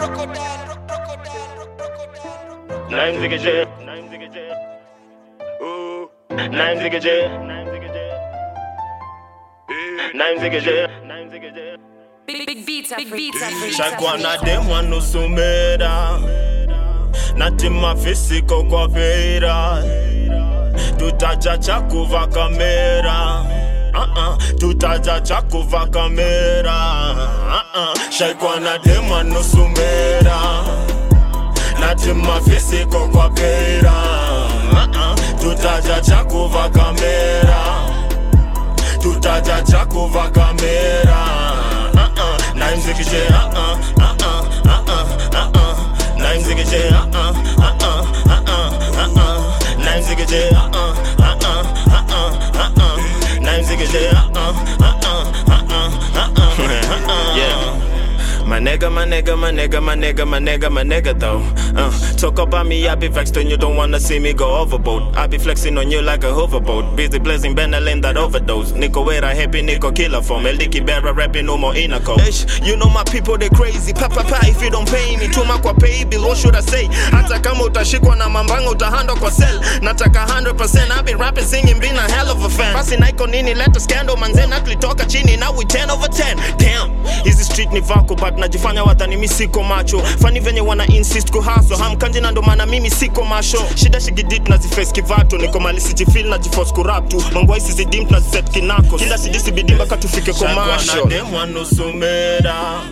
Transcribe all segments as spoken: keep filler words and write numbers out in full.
Nine zigga j, nine zigga j, ooh, nine zigga j, nine zigga j, nine zigga j, nine zigga j. Big, big beats, big beats, Shakwa na dem wanu sumera, na tima fisiko kwa feira. Tutaja chakuva kamera, uh-uh. Tutaja chakuva kamera, uh-uh. Shakwa na dem wanu sumera, na tima fisiko kwa feira, uh-uh. Tutaja chakuva kamera, tutaja chakuva kamera. Nine zigga j, uh uh, uh uh, uh uh, uh uh. Nine zigga j, uh uh, uh uh, uh uh, uh uh. Nine zigga j, uh uh, uh uh, uh uh, uh uh. Nine zigga j, uh uh, uh uh, uh uh, uh uh. Yeah. My nigga, my nigga, my nigga, my nigga, my nigga, my nigga though. Uh, talk about me, I be vexed when you don't wanna see me go overboard. I be flexing on you like a hoverboat. Busy blazing Benelin that overdose. Nico Wera happy, Nico killer form. El Dicky Berra rapping no more Inaco. You know my people they crazy. Papa pa if you don't pay me. Tuma kwa pay bill, what should I say? Hata kama utashikwa na mambanga utahando kwa cell. Nataka one hundred percent I been rapping, singing, been a hell of a fan. Basi Niko nini, let the scandal manze nakli toka chini. Now we ten over ten. Damn, is the street ni vako but najifanya watani mi siko macho. Funny venye wana insist kuhaso. Hamkanji na ndo maana mimi siko masho. Shida shigidit na zifes kivato. Niko malisi jifil na jifos kuraptu. Mangwa isi zidimt na zifet kinako. Kinda sijisi bidimba katufike komasho. Shakwa na dem wanu sumera,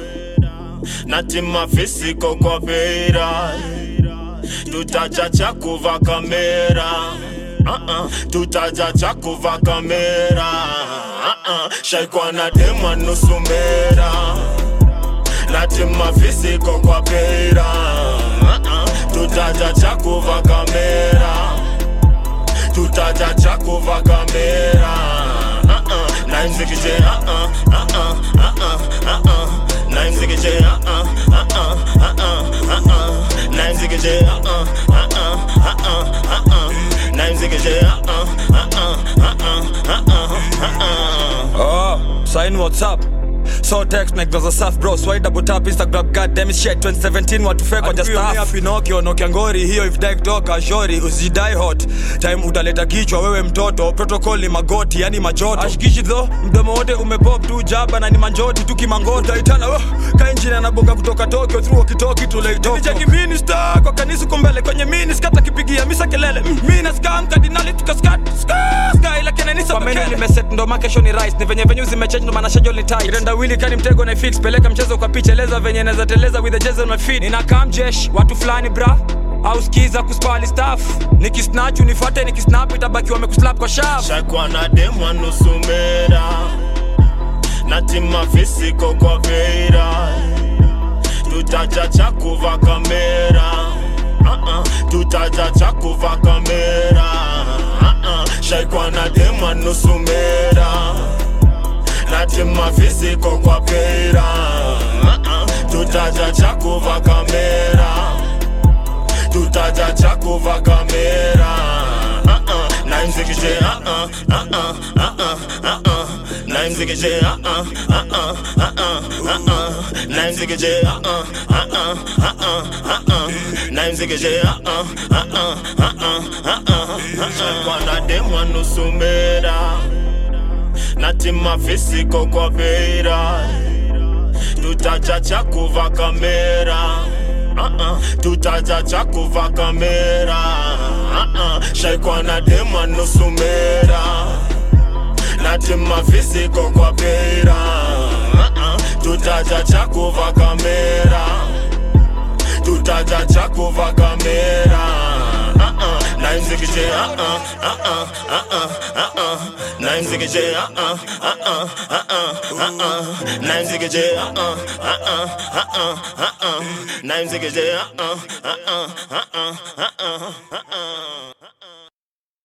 na tima fisiko kwa feira. Tutaja chakuva kamera, uh-uh. Tutaja chakuva kamera, uh-uh. Shakwa na dem wanu sumera, na tima fisiko kwa feira, uh-uh. Tutaja chakuva kamera, tutaja chakuva kamera, uh-uh. Nine zigga j, uh-uh, uh-uh, uh-uh, uh-uh. Nine zigga j, uh-uh, uh-uh, uh-uh, uh-uh. Nine zigga j, uh-uh, uh-uh, uh-uh, uh-uh. Nine zigga j, uh-uh, uh-uh, uh-uh, uh-uh, uh-uh. Oh, sign what's up? So text make those stuff bro. Swipe double tap Instagram, goddamn shit. twenty seventeen watu fake kwa just stuff. Pinocchio nokia ngori hiyo if die kutoka shori usidai hot. Time utaleta kichwa wewe mtoto. Protocol ni magoti yani majoto. Ashikishi tho mdomo wote umepop tu jaba na ni manjoti tu kimangoti. Utaitana oh kainjina na bonga kutoka Tokyo through kitoki tu like Tokyo. Nijaki minister kwa kanisa kumbele kwenye mini skata kipigia misa kelele. Mimi na scam cardinal tukaskat. Sky like enenisa kwa menu nimeset ndo makesho ni rise. Ni venye venye zimechange ndo maana schedule ni tight. Kirenda wili kani mtego na fix peleka mchezo kwa picha eleza venye naweza teleza with the jazz on my feet. Nina kam jesh watu flani bra au skiza kuspali staff. Nikisnatch unifuate nikisnap itabaki wamekuslap kwa shaft. Shakwa na dem wanu sumera, na tima fisiko kwa feira. Tutaja chakuva kamera, uh-uh. Tutaja chakuva kamera, uh-uh. Shakwa na dem wanu sumera, na tima fisiko kwa feira, uh-uh. Tutaja chakuva kamera, tutaja chakuva kamera, uh-uh. Nine zigga j, uh-uh, uh-uh, uh-uh, uh-uh. Nine zigga j, uh-uh, uh-uh, uh-uh, uh-uh. Nine zigga j, uh-uh, uh-uh, uh-uh, uh-uh. Nine zigga j, uh-uh, uh-uh, uh-uh, uh-uh. Shakwa na dem wanu sumera, na tima fisiko kwa feira. Tutaja chakuva kamera, uh-uh. Tutaja chakuva kamera, uh-uh. Shakwa na dem wanu sumera, na tima fisiko kwa feira, uh-uh. Tutaja chakuva kamera, tutaja chakuva kamera, uh-uh. Nine zigga j, uh-uh, uh-uh, uh-uh, uh-uh. Nine zigga j, uh-uh, uh-uh, uh-uh, uh-uh. Nine zigga j, uh-uh, uh-uh, uh-uh, uh-uh. Nine zigga j, uh-uh, uh-uh, uh-uh, uh-uh, uh-uh.